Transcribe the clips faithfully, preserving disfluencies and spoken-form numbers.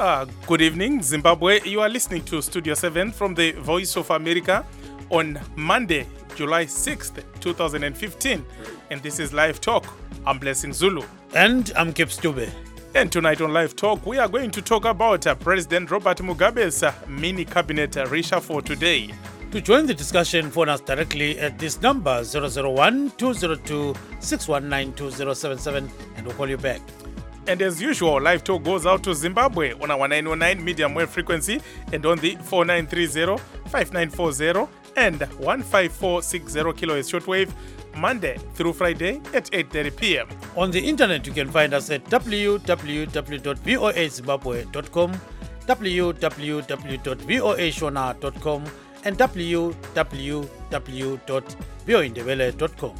Uh, good evening, Zimbabwe. You are listening to Studio seven from the Voice of America on Monday, July sixth, twenty fifteen. And this is Live Talk. I'm Blessing Zulu. And I'm Kip Stube. And tonight on Live Talk, we are going to talk about uh, President Robert Mugabe's uh, mini cabinet uh, reshuffle today. To join the discussion, phone us directly at this number zero zero one, two zero two, six one nine, two zero seven seven and we'll call you back. And as usual, Live Talk goes out to Zimbabwe on our nine oh nine medium wave frequency and on the four nine three zero, five nine four zero and one five four six zero kilohertz shortwave, Monday through Friday at eight thirty p.m. On the internet, you can find us at w w w dot voa zimbabwe dot com, w w w dot voa shona dot com and w w w dot voindebele dot com.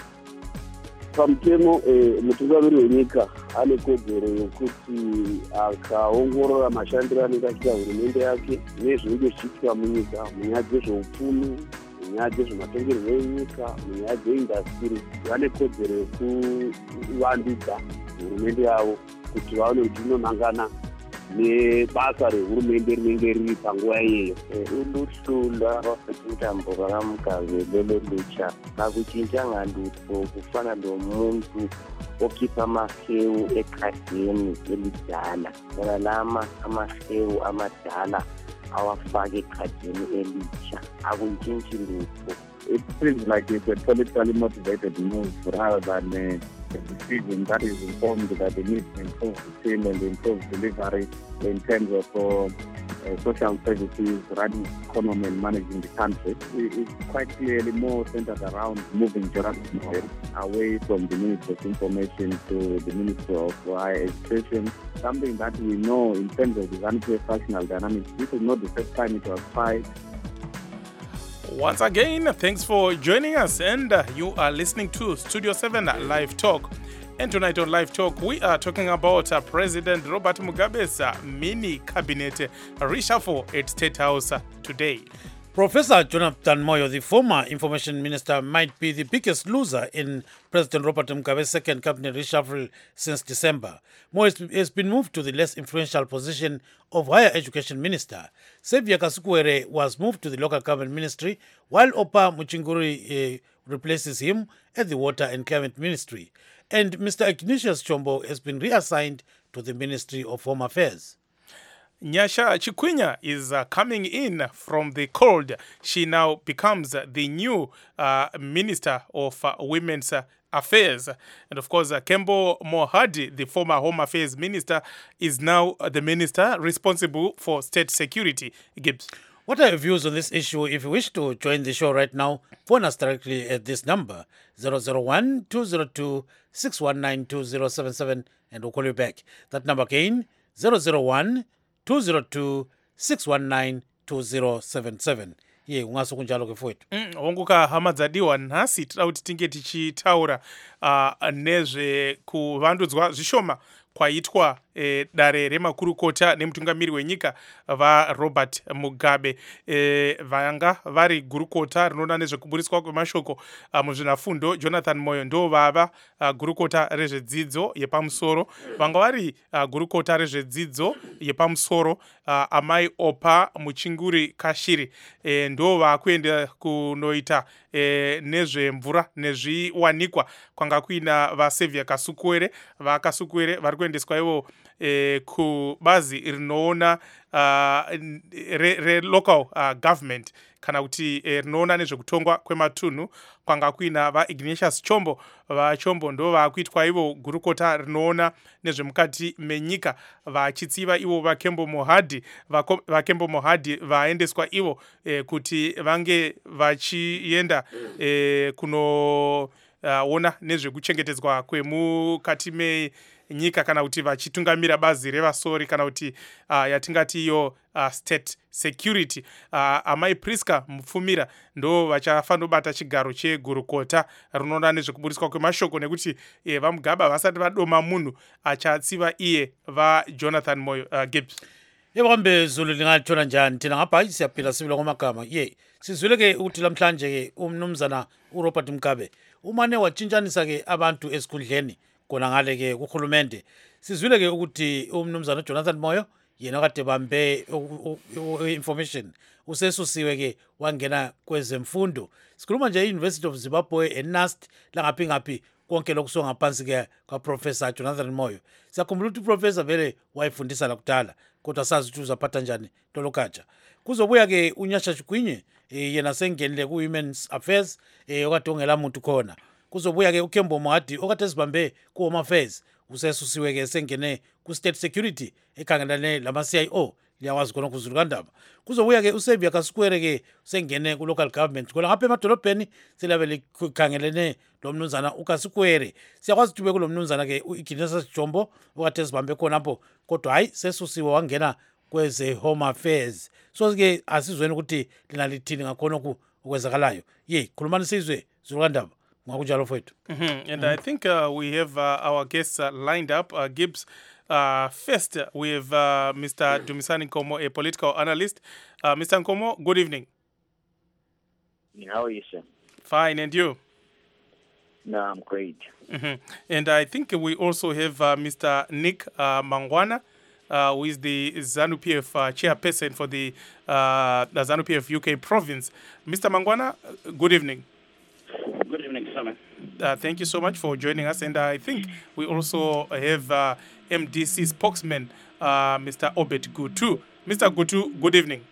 Pamutemo mutungamiri wenyika ane kodzero yokuti akaongorora mashandiro anenge achiita hurumende yake nezvinenge zvichiitika munyika munyaya dzezveupfumi, munyaya dzezvematongerwo enyika, munyaya dzeindastiri, vane kodzero yokuvandudza hurumende yavo kuti vaone kuti inonangana nebasa rehurumende rinenge riri panguva iyeyo. Uluhlu lwabafetintambo vakamugabe lololutsha kakuchinja ngalutho kufana lomuntu okhipha amahewu ekhadini elidala bona lama amahewu amadala awafake ekhadini elitsha akuntshintshi lutho. It feels like it's a politically motivated move rather than a, a decision that is informed that they need to improve the team and improve delivery in terms of uh, uh, social services, running economy and managing the country. It, it's quite clearly more centered around moving Jonathan away from the Minister of Information to the Minister of Higher Education, something that we know in terms of the vanity factional dynamics. This is not the first time it was tried. Once again, thanks for joining us, and uh, you are listening to Studio seven Live Talk. And tonight on Live Talk, we are talking about uh, President Robert Mugabe's uh, mini cabinet reshuffle at State House uh, today. Professor Jonathan Moyo, the former information minister, might be the biggest loser in President Robert Mugabe's second cabinet reshuffle since December. Moyo has been moved to the less influential position of higher education minister. Xavier Kasukuwere was moved to the local government ministry, while Opa Muchinguri uh, replaces him at the water and climate ministry. And Mister Ignatius Chombo has been reassigned to the Ministry of Home Affairs. Nyasha Chikwinya is uh, coming in from the cold. She now becomes uh, the new uh, Minister of uh, Women's uh, Affairs. And of course, uh, Kembo Mohadi, the former Home Affairs Minister, is now uh, the Minister responsible for state security. Gibbs. What are your views on this issue? If you wish to join the show right now, phone us directly at this number, zero zero one, two zero two, six one nine, two zero seven seven, and we'll call you back. That number again, zero zero one, two zero two, six one nine, two zero seven seven. Ye ungaso kunjalo ke mfowethu. Mm, wonguka hama dzadiwa nhasi tida kuti tinge tichitaura uh, nezve kuvandudzwa zvishoma kwaitwa e, dare remakurukota nemutungamiri wenyika vaRobert Mugabe. E, vanga vari gurukota rinoona nezvekuburiswa kwemashoko uh, muzvinafundo. Jonathan Moyo ndo vava uh, gurukota rezvedzidzo yepamusoro. Vanga vari uh, gurukota rezvedzidzo yepamusoro uh, amai Opa Muchinguri Kashiri e, ndo vakuenda kunoita e, nezvemvura nezviwanikwa kwanga kuina vaSaviour Kasukuwere. VaKasukuwere vari kuendeswa ivo e, kubazi rinoona uh, re, re local uh, government kana kuti e, rinoona nezvekutongwa kwematunhu kwanga kuina vaIgnatius Chombo. VaChombo ndo vakuitwa ivo gurukota rinoona nezvemukati menyika, vachitsiva ivo vaKembo Mohadi. VaKembo Mohadi vaendeswa ivo e, kuti vange vachienda e, kuno uh, ona nezvekuchengetedzwa kwemukati menyika kana kuti vachitungamira bazi revasori kana kuti uh, yatingati iyo uh, state security. Uh, amai Priska Mupfumira ndo vachafanobata chigaro chegurukota rinoona nezvekuburiswa kwemashoko nekuti eh, vaMugabe vasati vadoma munhu achatsiva iye vaJonathan Moyo. uh, Gibbs. Yebambe Zulu lingathola njani thina ngapha siyaphila sibila kwamagama. Ye sizwile ke ukuthi lamhlanje ke umnumzana uRobert Mugabe umane watshintshanisa ke abantu esikhundleni kona ngale ke kuhulumende. Sizwile ke ukuthi umnumzana Jonathan Moyo yena kade bambe information usesusiwe ke wangena kwezemfundo. Sikhuluma nje e-University of Zimbabwe eNust langaphi ngaphi konke lokuso ngaphansi ke kwaProfessor Jonathan Moyo. Siyakhumbula ukuthi uprofessor vele wayefundisa la kudala kodwa sazi ukuthi uzaphatha njani Tolokatsha. Kuzobuya ke uNyasha Chigwinye yena sengenile ku Women's Affairs okade ongela muntu khona. Kuzobuya ke uKembo Mohadi okade sibambe ku Home Affairs usesusiwe ke sengene ku State Security ekhangelane lama C I O liyawazi khona kuzulu kandaba. Kuzobuya ke uSevia Kaskwere ke sengene ku local government ngoba ngapha emadolobheni silabe likhangelene lo mnumzana uKaskwere. Siyakwazi ukuthi kulo mnumzana ke uIgnatius Jombo okade sibambe khona lapho kodwa hayi sesusiwe wangena kweze Home Affairs. So ke asizweni ukuthi lina lithini ngakhona okwenzakalayo. Ye khulumani sizwe zulu kandaba. Mm-hmm. And I think uh, we have uh, our guests uh, lined up. Uh, Gibbs, uh, first we have uh, Mister Dumisani Nkomo, a political analyst. Uh, Mister Nkomo, good evening. How are you, sir? Fine, and you? No, I'm great. Mm-hmm. And I think we also have uh, Mister Nick uh, Mangwana, uh, who is the ZANU-P F uh, chairperson for the, uh, the ZANU-P F U K province. Mister Mangwana, good evening. Good evening, Simon. Uh, thank you so much for joining us. And I think we also have uh, M D C spokesman, uh, Mister Obed Gutu. Mister Gutu, good evening.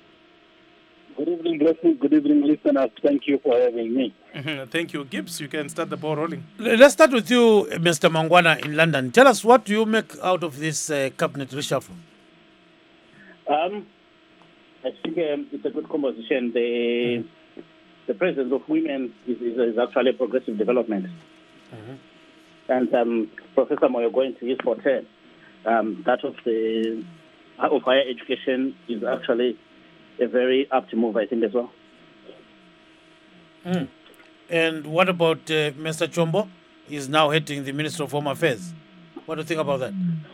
Good evening, Blessing. Good evening, listeners. Thank you for having me. Mm-hmm. Thank you. Gibbs, you can start the ball rolling. Let's start with you, Mister Mangwana in London. Tell us, what do you make out of this uh, cabinet reshuffle? Um, I think um, it's a good composition. The... Mm-hmm. The presence of women is, is, is actually a progressive development. Mm-hmm. And um, Professor Moyo going to his forte, um, that of the of higher education is actually a very apt move, I think, as well. Mm. And what about uh, Mister Chombo? He's now heading the Ministry of Home Affairs. What do you think about that?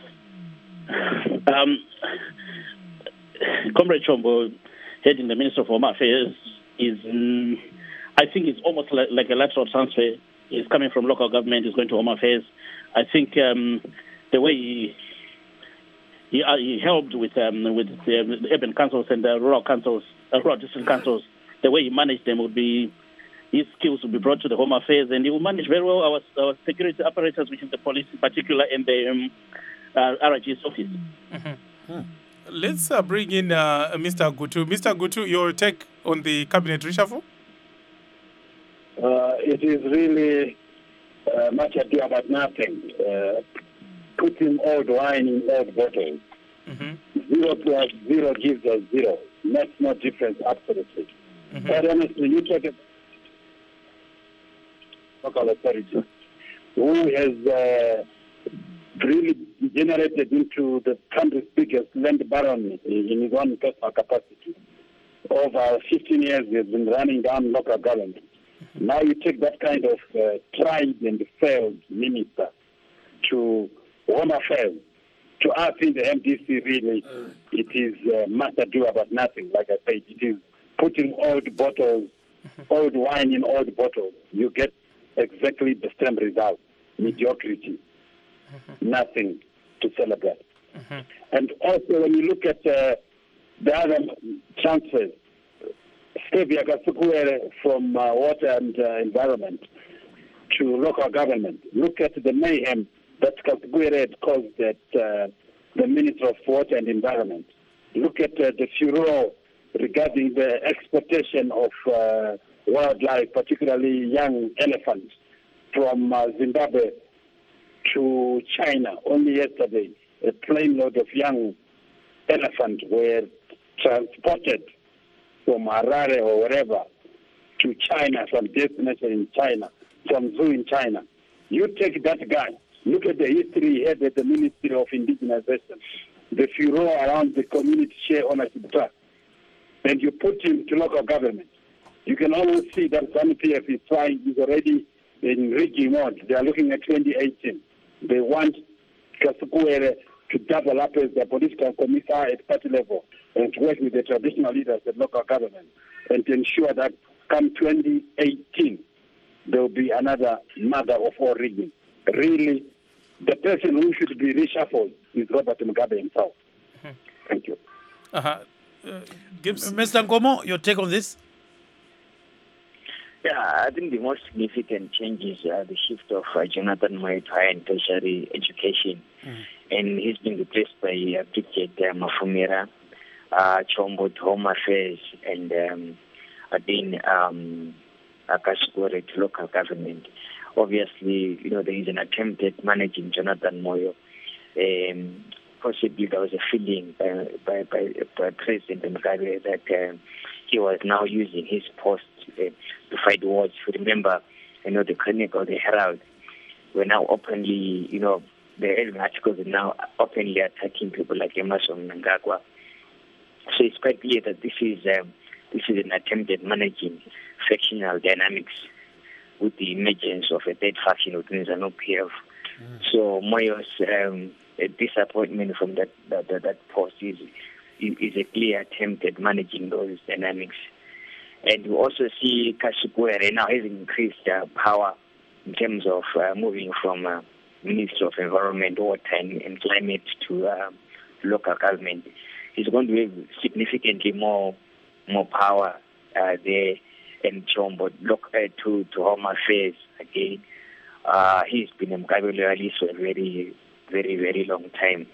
Um, Comrade Chombo heading the Ministry of Home Affairs is, um, I think it's almost like, like a lateral transfer. He's coming from local government, he's going to Home Affairs. I think um, the way he he, uh, he helped with um, with the, the urban councils and the rural councils, uh, rural district councils, the way he managed them would be, his skills would be brought to the Home Affairs, and he will manage very well our, our security apparatus, which is the police in particular, and the um, uh, R I G's office. Mm-hmm. Hmm. Let's uh, bring in uh, Mister Gutu. Mister Gutu, your take on the cabinet reshuffle? Uh, it is really uh, much ado about nothing. Uh, putting old wine in old bottles. Mm-hmm. Zero plus zero gives us zero. Makes no difference, absolutely. Mm-hmm. But honestly, you take a local authority who has uh, really degenerated into the country's biggest land baron in his own personal capacity. Over fifteen years, he has been running down local government. Now you take that kind of uh, tried and failed minister to Home Affairs. To us in the M D C, really, it is uh, much ado about nothing. Like I said, it is putting old bottles, old wine in old bottles. You get exactly the same result, mediocrity. Mm-hmm. Nothing to celebrate. Mm-hmm. And also, when you look at uh, the other transfers, Stevia Kaskwere from uh, water and uh, environment to local government, look at the mayhem that Kaskwere had caused at uh, the Ministry of Water and Environment. Look at uh, the furor regarding the exportation of uh, wildlife, particularly young elephants, from uh, Zimbabwe to China. Only yesterday, a plane load of young elephants were transported from Harare or wherever to China, some destination in China, some zoo in China. You take that guy, look at the history he had at the Ministry of Indigenization, the furor around the community share ownership trust, and you put him to local government. You can almost see that ZANU-P F is trying, is already in rigging mode. They are looking at twenty eighteen. They want Kaskwere to double up as the political commissar at party level and to work with the traditional leaders at local government and to ensure that come twenty eighteen, there will be another mother of all rigging. Really, the person who should be reshuffled is Robert Mugabe himself. Mm-hmm. Thank you. Uh-huh. Uh, Gibbs? Mister Nkomo, your take on this? Yeah, I think the most significant change is uh, the shift of uh, Jonathan Moyo to higher and tertiary education. Mm. And he's been replaced by uh, Bridget uh, Mafumira, uh, Chombo to Home Affairs, and um, Adin um, Akashikore to local government. Obviously, you know, there is an attempt at managing Jonathan Moyo. Um, possibly there was a feeling by, by, by, by President Mugabe that uh, he was now using his post uh, to fight wars. If you remember, you know, the Chronicle, the Herald, were now openly, you know, the Elvin articles are now openly attacking people like Emerson Mnangagwa. So it's quite clear that this is um, this is an attempt at managing factional dynamics with the emergence of a third faction within ZANU P F. Mm. So Moyo's um, disappointment from that that, that, that post is, is a clear attempt at managing those dynamics. And we also see Kashikwere now having increased uh, power in terms of uh, moving from uh, Minister of Environment, Water and, and Climate to uh, local government. He's going to have significantly more more power uh, there, and Chombo look uh, to to Home Affairs again. Uh, he's been a Mugabe loyalist for a very, very, very long time,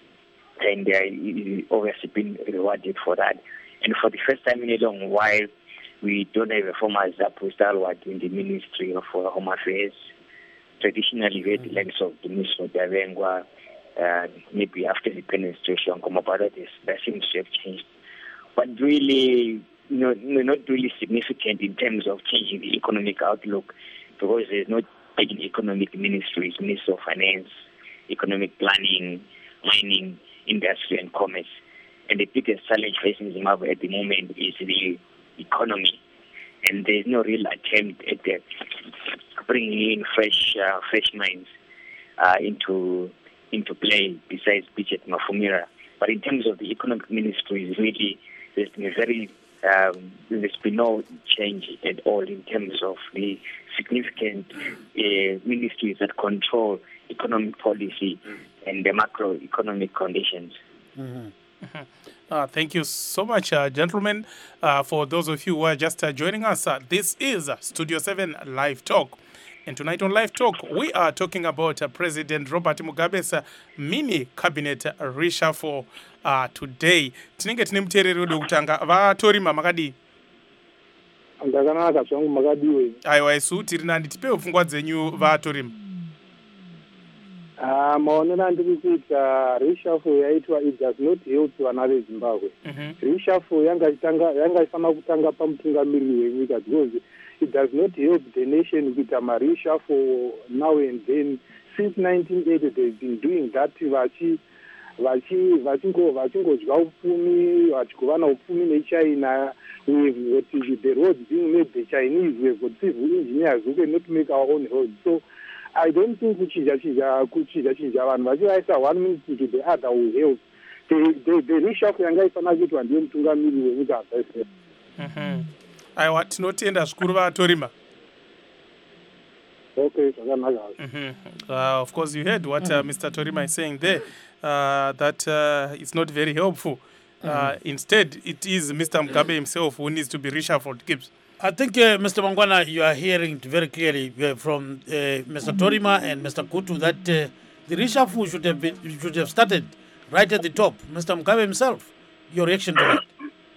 and uh, he's obviously been rewarded for that. And for the first time in a long while, we don't have a former Zapu stalwart in the Ministry of uh, Home Affairs. Traditionally, we had the likes of the Minister of Davengwa, uh, maybe after the penetration, Komabara, that seems to have changed. But really, you know, not really significant in terms of changing the economic outlook, because there's no in economic ministries, Minister of Finance, Economic Planning, Mining, Industry and Commerce. And the biggest challenge facing Zimbabwe at the moment is the economy. And there's no real attempt at uh, bringing in fresh uh, fresh minds uh, into into play besides Bridget Mafumira. But in terms of the economic ministries, really, there's been a very um, there's been no change at all in terms of the significant uh, ministries that control economic policy and the macroeconomic conditions. Mm-hmm. Mm-hmm. Uh, thank you so much, uh, gentlemen. Uh, for those of you who are just uh, joining us, uh, this is uh, Studio seven Live Talk. And tonight on Live Talk, we are talking about uh, President Robert Mugabe's uh, mini cabinet uh, reshuffle uh, today. Tinenge tine muteereri wedu kutanga vatorima makadi. Ndakanaka zvangu makadiwe. Aiwa isu tiri nani tipewo pfungwa dzenyu vatorima. Ah, maonero andiri kuita reshuffle yaitwa it does not help vana veZimbabwe. Reshuffle yanga itanga yanga ifana kutanga pamutungamiriri wenyika because it does not help the nation kuita mareshuffle now and then. Since nineteen eighty they've been doing that vachi vachi vachingo vachingodya upfumi vachigovana upfumi neChina. We've got the roads being made the Chinese, we've got civil engineers who cannot make our own roads. So I don't think kuchija chija kuchija chija vanhu vachivaisa one minute to the other will help. The the the reshuffle yanga ifana kuitwa ndiye mutungamiriri wenyika dzese. Mhm. Aiwa tinotenda zvikuru vatorima. Okay, zvakanaka. Mhm. Uh, of course you heard what uh, Mister Torima is saying there, uh, that uh, it's not very helpful. Uh, mm-hmm. Instead, it is Mister Mugabe himself who needs to be reshuffled. Gibbs. I think, uh, Mister Mangwana, you are hearing very clearly uh, from uh, Mister Torima and Mister Kutu that uh, the reshuffle should have been, should have started right at the top. Mister Mugabe himself, your reaction to that?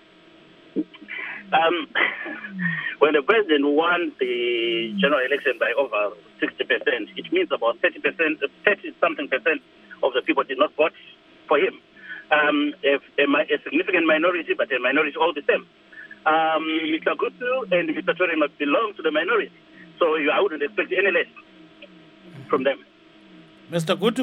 Um, when the president won the general election by over sixty percent, it means about thirty percent, thirty something percent of the people did not vote for him. Um, a, a, a significant minority, but a minority all the same. Um, Mister Kutu and Mister Torima belong to the minority, so you, I wouldn't expect any less from them. Mister Kutu?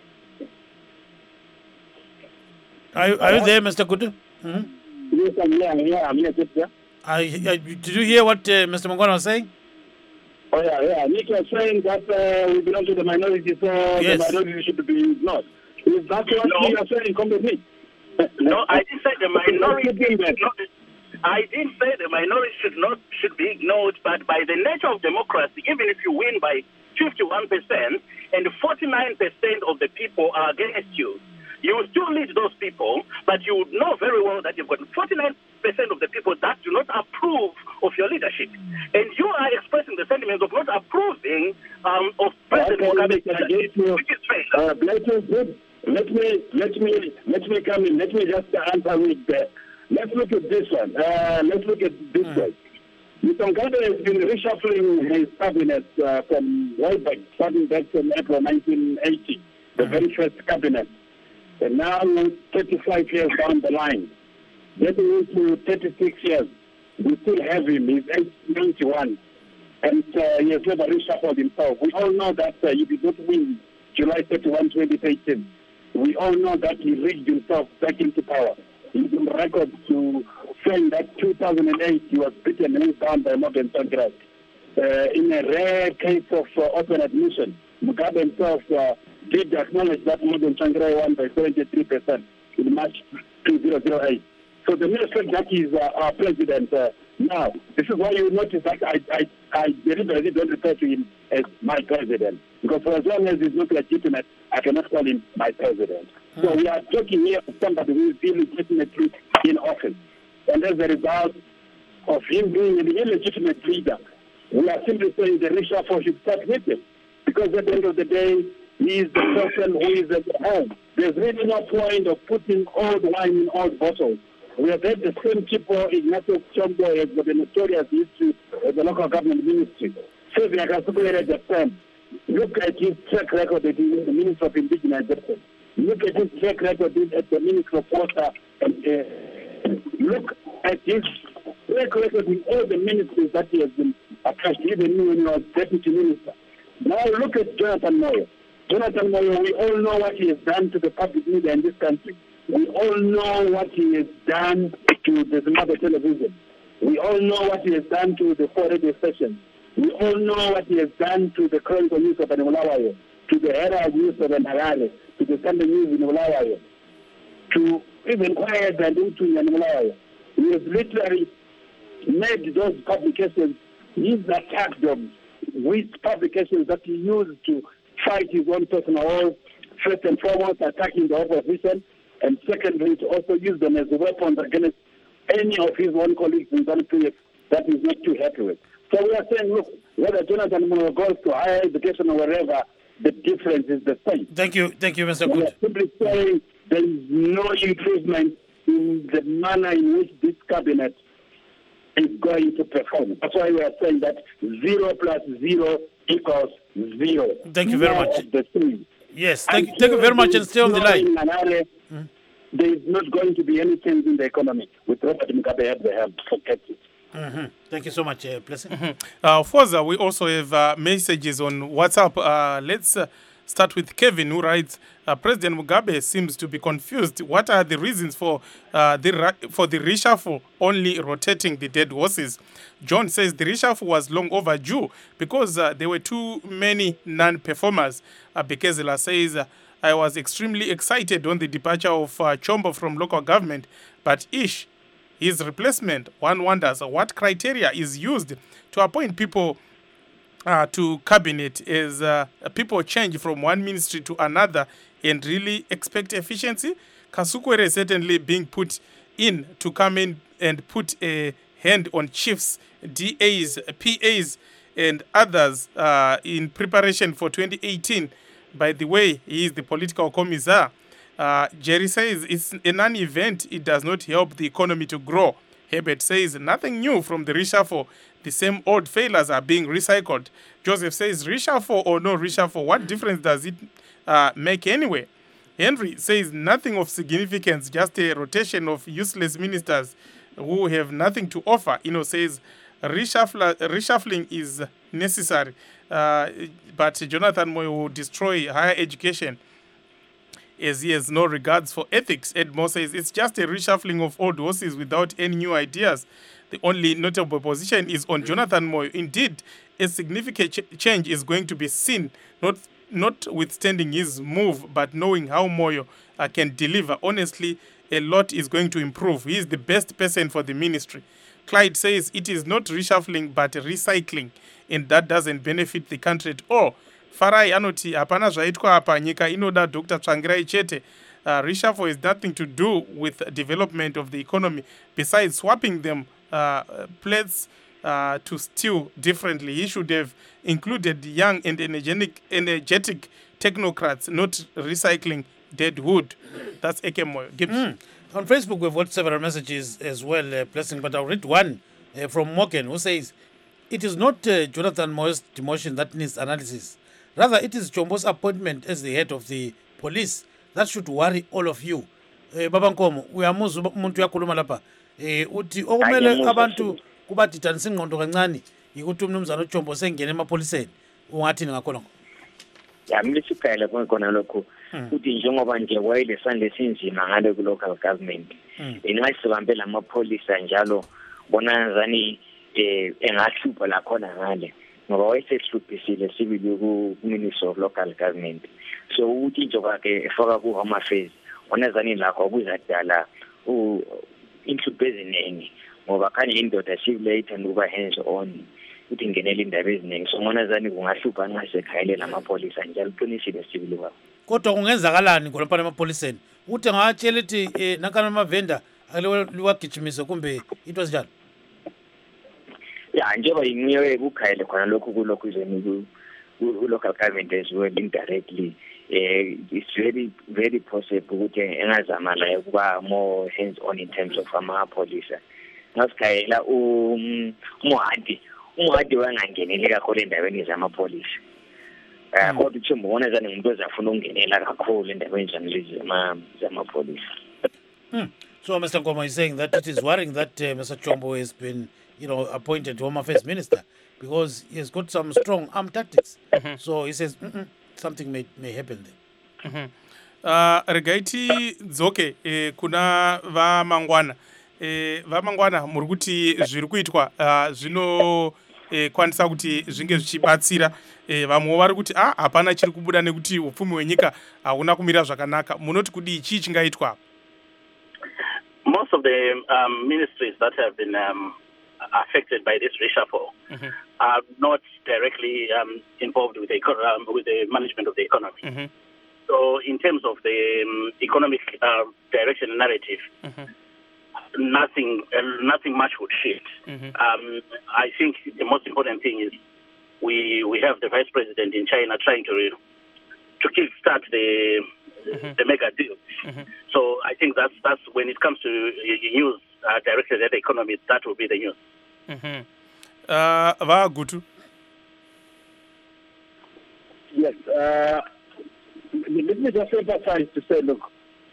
Are, are you there, Mister Kutu? Mm-hmm. Yes, I'm here, I'm here, I'm here, yeah. I, I, did you hear what uh, Mister Mangwana was saying? Oh, yeah, yeah. Nick was saying that uh, we belong to the minority, so yes. The minority should be ignored. Is that what no. you are saying completely? No, I didn't say the minority should not, I didn't say the minority should not should be ignored, but by the nature of democracy, even if you win by fifty-one percent and forty-nine percent of the people are against you, You will still lead those people, but you would know very well that you've got forty-nine percent of the people that do not approve of your leadership. And you are expressing the sentiments of not approving um, of President Mugabe's leadership, which is fair. Uh, let me let me let me come in. Let me just answer with that. Let's look at this one. Uh, let's look at this mm. one. Mister Mugabe has been reshuffling his cabinet uh, from way back, starting back from April nineteen eighty, the mm. very first cabinet. And now, thirty-five years down the line, getting into thirty-six years, we still have him. He's ninety-one, and uh, he has never reshuffled himself. We all know that uh, he did not win July thirty-first, twenty eighteen. We all know that he rigged himself back into power. He's on record to saying that two thousand eight he was beaten hands down by Morgan Tsvangirai. Uh, in a rare case of uh, open admission, Mugabe himself uh, did acknowledge that Morgan Tsvangirai won by seventy-three percent in March two thousand eight. So the mere fact that he's uh, our president uh, now, this is why you notice that I, I, I deliberately don't refer to him as my president. Because for as long as he's not legitimate, I cannot call him my president. Mm. So we are talking here of somebody who is illegitimately in office. And as a result of him being an illegitimate leader, we are simply saying the reshuffle should start with him. Because at the end of the day, he is the person who is at the helm. There's really no point of putting old wine in old bottles. We have had the same people, Ignacio Chombo has got a notorious history as the local government ministry. Serving as a at the time. Look at his track record as the Minister of Indigenous Affairs. Look at his track record as the Minister of Water. And uh, look at his track record in all the ministries that he has been attached, even when he was Deputy Minister. Now look at Jonathan Moyo. Jonathan Moyo, we all know what he has done to the public media in this country. We all know what he has done to the Zimbabwe television. We all know what he has done to the four radio stations. We all know what he has done to the Chronicle News of Bulawayo, to the Herald News of Harare, to the Sunday News in Bulawayo, to even Quiet and Utu in Bulawayo. He has literally made those publications his attack dogs, with publications that he used to fight his own personal wars, first and foremost attacking the opposition, and secondly, to also use them as weapons against any of his own colleagues in Zanu-P F that he's not too happy with. So we are saying, look, whether Jonathan Moyo goes to higher education or wherever, the difference is the same. Thank you. Thank you, Mister We Good. are simply saying there is no improvement in the manner in which this cabinet is going to perform. That's why we are saying that zero plus zero equals zero. Thank you very Zero much. of the three. Yes, thank, thank you very much, and stay on the line. Mm. There is not going to be any change in the economy with Robert Mugabe at the helm. Forget it. Mm-hmm. Thank you so much, uh, Blessing. Mm-hmm. Uh, further, we also have uh, messages on WhatsApp. Uh, let's uh, start with Kevin, who writes, uh, President Mugabe seems to be confused. What are the reasons for uh, the ra- for the reshuffle only rotating the dead horses? John says the reshuffle was long overdue because uh, there were too many non-performers. Uh, Bekezela says, uh, I was extremely excited on the departure of uh, Chombo from local government, but ish, his replacement, one wonders what criteria is used to appoint people uh, to cabinet as uh, people change from one ministry to another and really expect efficiency. Kasukwere certainly being put in to come in and put a hand on chiefs, D As, P As, and others uh, in preparation for twenty eighteen. By the way, he is the political commissar. Uh, Jerry says it's a non-event. It does not help the economy to grow. Herbert says nothing new from the reshuffle. The same old failures are being recycled. Joseph says reshuffle or no reshuffle, what difference does it uh, make anyway? Henry says nothing of significance, just a rotation of useless ministers who have nothing to offer. Ino says reshuffle, reshuffling is necessary, uh, but Jonathan Moyo will destroy higher education as he has no regards for ethics. Edmore says it's just a reshuffling of old horses without any new ideas. The only notable position is on Jonathan Moyo. Indeed, a significant ch- change is going to be seen, not notwithstanding his move, but knowing how Moyo uh, can deliver. Honestly, a lot is going to improve. He is the best person for the ministry. Clyde says it is not reshuffling, but recycling, and that doesn't benefit the country at all. Farai anoti hapana zvaitwa apa nyika inoda Doctor Tsvangirai chete. uh, reshuffle has nothing to do with the development of the economy besides swapping them uh, plates uh, to stew differently. He should have included young and energetic, energetic technocrats, not recycling dead wood. That's Ekemoyo. Mm. On Facebook, we've got several messages as well, uh, Blessing, but I'll read one uh, from Morgan, who says, it is not uh, Jonathan Moyo's demotion that needs analysis. Rather, it is Chombo's appointment as the head of the police that should worry all of you. Uh, Baba Nkomo, uyamuzwa umuntu uyakhuluma lapha. Eh uthi okumele abantu kubadidanisa ingqondo kancane ukuthi umnumzana uChombo sengene emapholiseni. Ungathini ngakhona? Ya mlisiphela khona lokho. Uthi njengoba nje wayelesandle esinzima ngale ku local government. Ingasibambe lamapholisa njalo bona zani eh engahlupha la khona ngale. Ngoba wayesehlupisile sibili ku Minister of Local Government. So uthi njengoba ke efaka ku Home Affairs onazani lakho kuzadala u inhlupho eziningi ngoba khanye indoda sibulate ngoba hands on uthi ngenela indaba eziningi so monazani kungahlupha ngasekhayele lamapholisa njalo uqinisile sibili wabo. Kodwa kungenzakalani ngolapha emapholiseni uthi ngawatshela ukuthi eh nankana amavenda aliwagijimise kumbe into ezinjalo? Ya njengoba ingiwe kukhayele khona lokho kulokho izweni ku local government as well indirectly. Uh, it's very, very possible ukuthi engazama la ukuba more hands on in terms of ama police. Ngasikayela um umuhadi, umuhadi wangangenele kakhulu endaweni zama police. Eh kodwa uThembu wona zani umuntu ozafuna ukungenela kakhulu endaweni zanlezi zama zama police. Hmm. So Mister Nkomo is saying that it is worrying that uh, Mister Chombo has been, you know, appointed Home Affairs Minister because he has got some strong arm tactics. Mm-hmm. So he says mm-mm, something may may happen there. Mm-hmm. Uh, regaiti dzoke eh, kuna va mangwana eh, va mangwana muri kuti zviri kuitwa uh, zvino eh, kwanisa kuti zvinge zvichibatsira eh, vamwe vari kuti ah hapana chiri kubuda nekuti upfumi hwenyika hauna kumira zvakanaka. Munoti kudii chii chingaitwa? Most of the um, ministries that have been um, affected by this reshuffle mm-hmm. are not directly um, involved with the, um, with the management of the economy. Mm-hmm. So in terms of the um, economic uh, direction and narrative, mm-hmm. nothing uh, nothing much would shift. Mm-hmm. Um, I think the most important thing is we we have the vice president in China trying to re- to kickstart the mm-hmm. the mega deal. Mm-hmm. So I think that's that's when it comes to news uh, directed at the economy, that will be the news. Mm-hmm. Uh, Vagutu. Yes. Uh, let me just emphasize to say, look,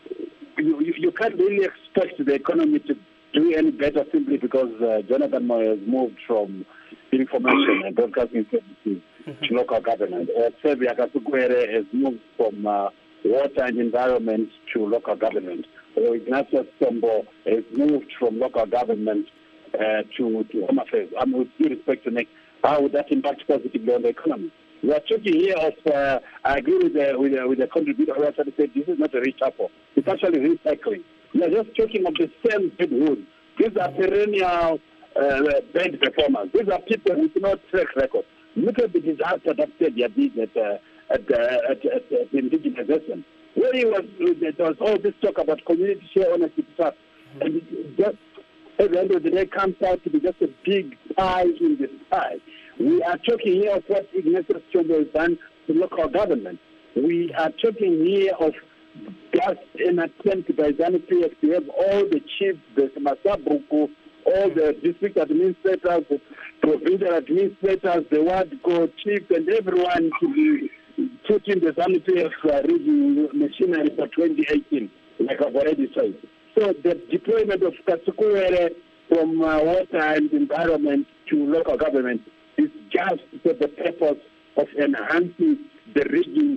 you, you, you can't really expect the economy to do any better simply because uh, Jonathan Moyo has moved from information and broadcasting services mm-hmm. to local government. Uh, Sevia Kasukwere has moved from uh, water and environment to local government. Or Ignatius Chombo has moved from local government uh, to, to Home Affairs. I mean, with due respect to Nick, how would that impact positively on the economy? We are talking here of, uh, I agree with the, with the, with the contributor who actually said this is not a reshuffle. It's actually recycling. We are just talking of the same dead wood. These are perennial uh, bad performers. These are people with no track record. Look at the disaster that Serbia did at, uh, at, uh, at, at, at indigenization. Where he was, there was all this talk about community share ownership stuff. Mm-hmm. And it just, at the end of the day, comes out to be just a big pie in the sky. We are talking here of what Ignatius Chombo has done to local government. We are talking here of just an attempt by ZANU-P F to have all the chiefs, the Masabuku, all the district administrators, the provincial administrators, the ward co chiefs, and everyone to be put in the ZANU-P F uh, rigging machinery for twenty eighteen, like I've already said. So the deployment of Kasukwere from uh, water and environment to local government is just for the purpose of enhancing the rigging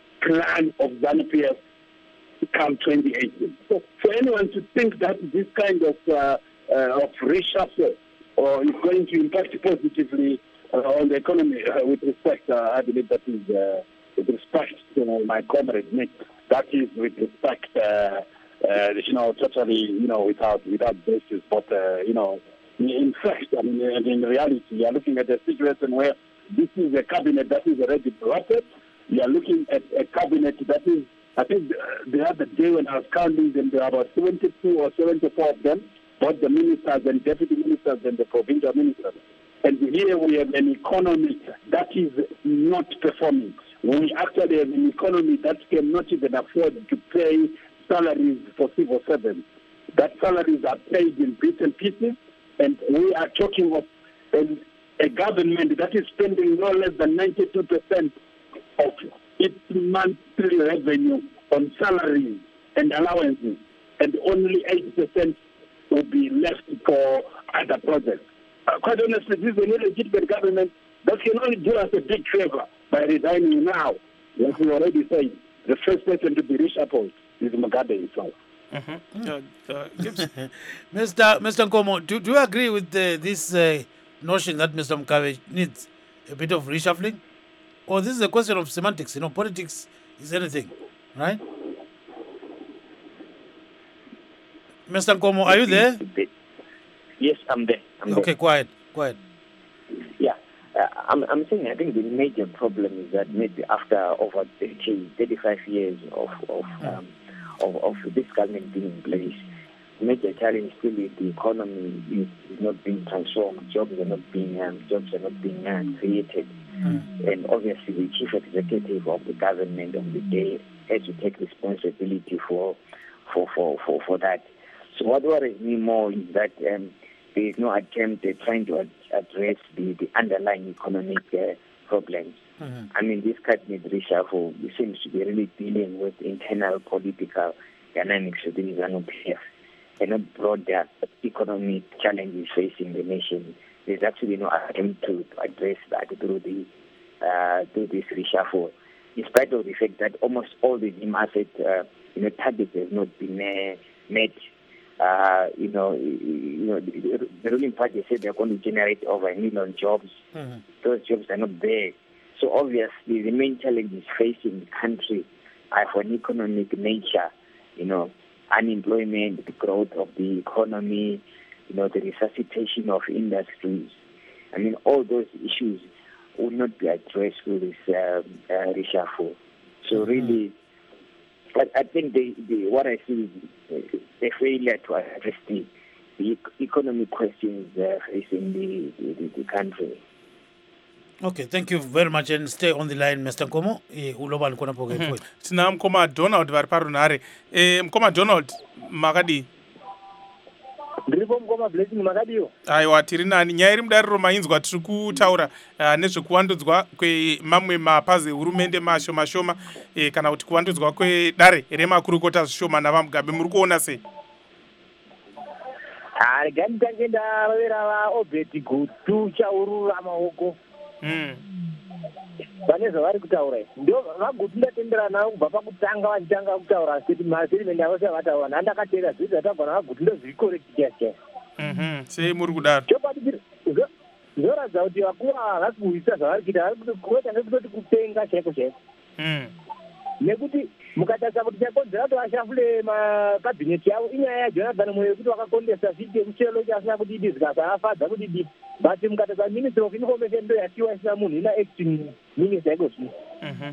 plan of ZANU-P F come twenty eighteen. So for anyone to think that this kind of uh, uh, of reshuffle or is going to impact positively uh, on the economy, uh, with respect, uh, I believe that is uh, with respect to my comrade Nick. That is with respect, uh, uh, you know, totally, you know, without without basis. But uh, you know, in fact, I mean, in reality, you are looking at a situation where this is a cabinet that is already drafted. You are looking at a cabinet that is, I think, uh, the other day way, when I was counting them, there were about seventy-two or seventy-four of them, both the ministers and deputy ministers and the provincial ministers. And here we have an economy that is not performing. We actually have an economy that cannot even afford to pay salaries for civil servants. That salaries are paid in bits and pieces, and we are talking of a, a government that is spending no less than ninety-two percent of its monthly revenue on salaries and allowances, and only eight percent will be left for other projects. Uh, quite honestly, this is an illegitimate government that can only do us a big favor by resigning now. Like we already said, the first person to be reshuffled is Mugabe himself. Mm-hmm. Uh, uh, Mister Mister Nkomo, do, do you agree with the, this uh, notion that Mister Mugabe needs a bit of reshuffling? Or this is a question of semantics? You know, politics is anything, right? Mister Nkomo, are you there? Yes, I'm there. I'm okay, there. quiet, quiet. Yeah, uh, I'm, I'm saying I think the major problem is that maybe after over thirty, thirty-five years of of, um, of of this government being in place, the major challenge still is the economy is, is not being transformed. Jobs are not being um, jobs are not being uh, created, mm. and obviously the chief executive of the government of the day has to take responsibility for for for for, for that. So what worries me more is that um, there is no attempt at trying to ad- address the, the underlying economic uh, problems. Mm-hmm. I mean, this cabinet reshuffle seems to be really dealing with internal political dynamics within ZANU-P F and not broader economic challenges facing the nation. There's actually no attempt to, to address that through the uh, through this reshuffle, in spite of the fact that almost all the asset uh, you know targets have not been uh, met. Uh, you know, you know, the, the ruling party said they're going to generate over a million jobs. Mm-hmm. Those jobs are not there. So obviously, the main challenges facing the country are for an economic nature. You know, unemployment, the growth of the economy, you know, the resuscitation of industries. I mean, all those issues will not be addressed with this um, uh, reshuffle. So mm-hmm. really. But I think the, the, what I see is a failure to address the, the economic questions uh, facing the, the, the country. Okay, thank you very much, and stay on the line, Mister Nkomo. Uloba nkona poke point. Tina Mkoma Donald vari parunhare. Eh, Mkoma Donald, makadi? Ndiripo Mkoma Blessing makadiyo. Aiwa, tiri nani. Nyaya iri mudariro mainzwa tiri kutaura uh, nezvekuvandudzwa kwemamwe mapazi ehurumende masho mashoma eh, kana kuti kuvandudzwa kwedare remakurukota zvishoma navaMugabe. Muri kuona sei? Ah, gandange ndavera va Obed Gutu chaurura maoko. Mm. Vane zvavari kutaura ndio vagutu ndatendera navo kubva pakutanga vachitanga kutaura kuti maserimende avo sevataura ndandakatera zviri zvatagwana vagutu ndozvirikorektiyacha. Mhm. Sei muri kudaro? Chokwadi zvoratidza kuti vakuru havasi kuisa zvavari kuita vari kuita ngekutoti kupenga chaiko chaiko. Mm. Nekuti mukatarisa kuti chakonzera kuti vashafule makabhineti yavo inyaya yaJonathan Moyo yekuti vakakondesa zviite muchelo chasina kuti idi zvikasafadza kuti idi but mukatarisa ministry of information ndo yasiwa isina munhu ina acting minister iko zvino. Mhm.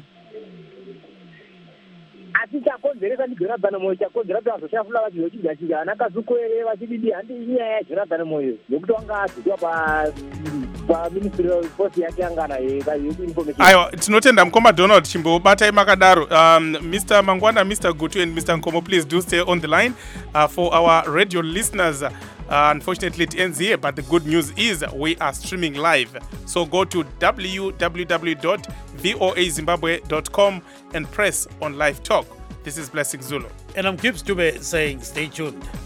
Asi chakonzeresa ndiJonathan Moyo chakonzera kuti vazoshafula vachizochidza chidza ana kazukoere vachididi handi inyaya yaJonathan Moyo nekuti wanga azotiwa pa paministry of force yake angana information. Aiwa, tinotenda Mkoma Donald chimbobatai makadaro. Um, Mister Mangwana, Mister Gutu and Mister Nkomo, please do stay on the line uh, for our radio listeners. Uh, unfortunately, it ends here, but the good news is we are streaming live. So go to w w w dot voa zimbabwe dot com and press on live talk. This is Blessing Zulu. And I'm Gibbs Dube saying stay tuned.